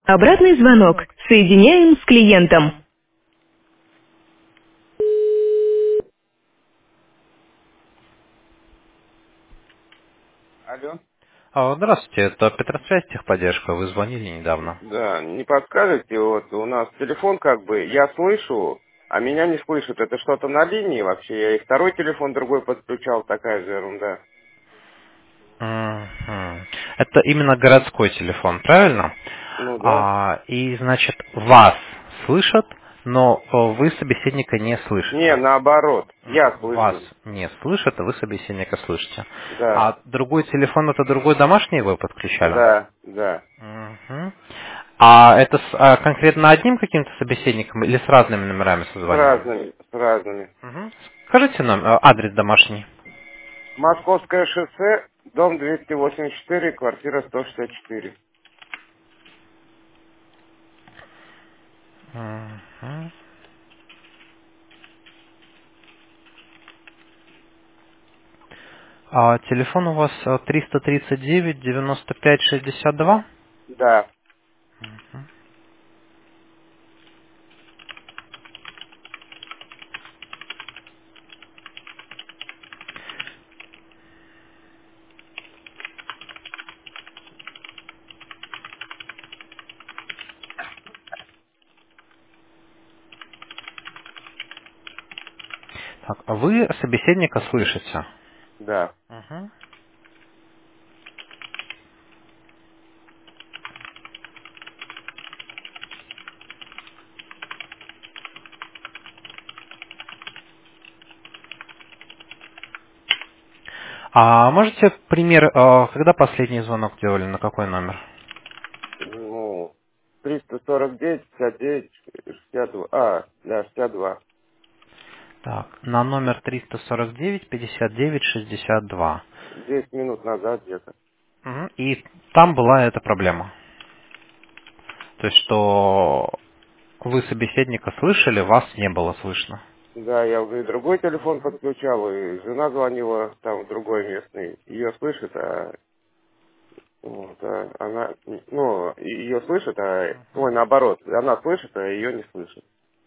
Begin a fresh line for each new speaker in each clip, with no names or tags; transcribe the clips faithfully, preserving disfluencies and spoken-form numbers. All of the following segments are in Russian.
Обратный звонок. Соединяем с клиентом.
Алло.
А, Здравствуйте, это Петросвязь техподдержка, вы звонили недавно.
Да, не подскажете, вот у нас телефон как бы, я слышу, а меня не слышат. Это что-то на линии вообще? Я и второй телефон другой подключал, такая же ерунда.
Мгм. Это именно городской телефон, правильно?
Ну да.
А, и, значит, вас слышат, но э, вы собеседника не
Не,
слышите.
наоборот, я
М, Вас
слышу.
не слышат, а вы собеседника слышите.
Да,
А другой телефон это другой домашний вы подключали?
да, да.
Мгм. А это с, а, конкретно одним каким-то собеседником или с разными номерами
С
созванивали?
разными, с разными.
Мгм. Скажите нам э, адрес домашний.
Московское шоссе, дом двести восемьдесят четыре, квартира сто шестьдесят четыре.
Мгм. А телефон у вас э, триста тридцать девять девяносто пять шестьдесят два?
Да.
Так, а вы собеседника слышите?
Да.
Мгм. А можете пример, э, когда последний звонок делали, на какой номер?
Ну, триста сорок девять, пятьдесят девять, шестьдесят два. А, да, шестьдесят два.
Так, на номер триста сорок девять пятьдесят девять шестьдесят два.
Десять минут назад где-то.
Мгм. И там была эта проблема. То есть, что вы собеседника слышали, вас не было слышно.
Да, я уже и другой телефон подключал, и жена звонила там в другой местный. Ее слышит, а, вот, а она, ну, ее слышит, а, ой, наоборот, она слышит, а ее не слышит.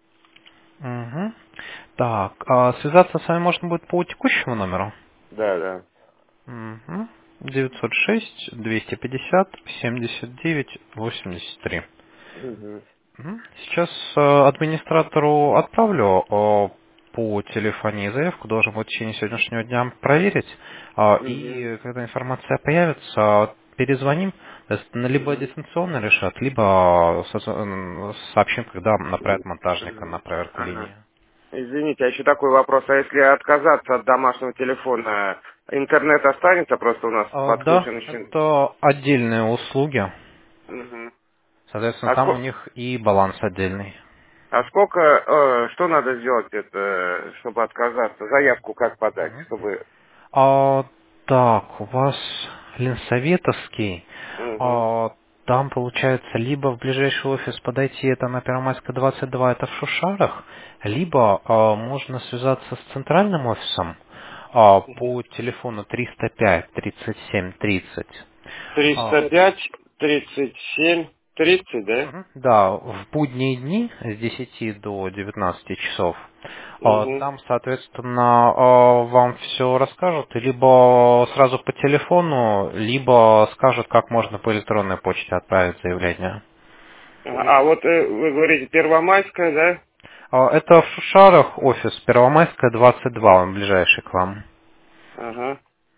Мгм. Так, а связаться с вами можно будет по текущему номеру?
Да, да.
Мгм. девятьсот шесть двести пятьдесят семьдесят девять восемьдесят три.
Угу.
Мгм. Сейчас э, администратору отправлю э, по телефонии заявку, должен в течение сегодняшнего дня проверить. А,
Угу.
И когда информация появится, перезвоним, то есть ну, либо
Угу.
дистанционно решат, либо со- м, сообщим, когда направят монтажника на проверку
Ага.
линии.
Извините, а еще такой вопрос. А если отказаться от домашнего телефона, интернет останется просто у нас
А, Да,
подключен еще?
это отдельные услуги.
Угу.
Соответственно,
А,
там у
ско-
них и баланс отдельный.
а сколько, э, что надо сделать, это, чтобы отказаться? Заявку как подать,
Мгм.
чтобы...
А, так, у вас Ленсоветовский.
Угу.
А, там получается либо в ближайший офис подойти, это на Первомайская двадцать два, это в Шушарах, либо а, можно связаться с центральным офисом а, по телефону триста пять тридцать семь тридцать. А,
триста пять, тридцать семь, тридцать, да?
Мгм. Да, в будние дни с десяти до девятнадцати часов. А,
Угу.
Там, соответственно, а, вам все расскажут, либо сразу по телефону, либо скажут, как можно по электронной почте отправить заявление.
А а вот э, вы говорите Первомайская, да?
А, Это в Шушарах офис, Первомайская, двадцать два, он ближайший к вам.
Ага.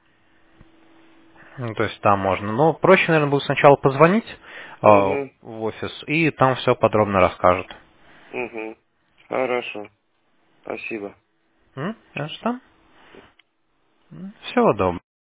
Ну, то есть там можно. Но проще, наверное, будет сначала позвонить а,
Угу.
в офис, и там все подробно расскажут.
Угу. Хорошо. Спасибо.
М? А что? Всего доброго.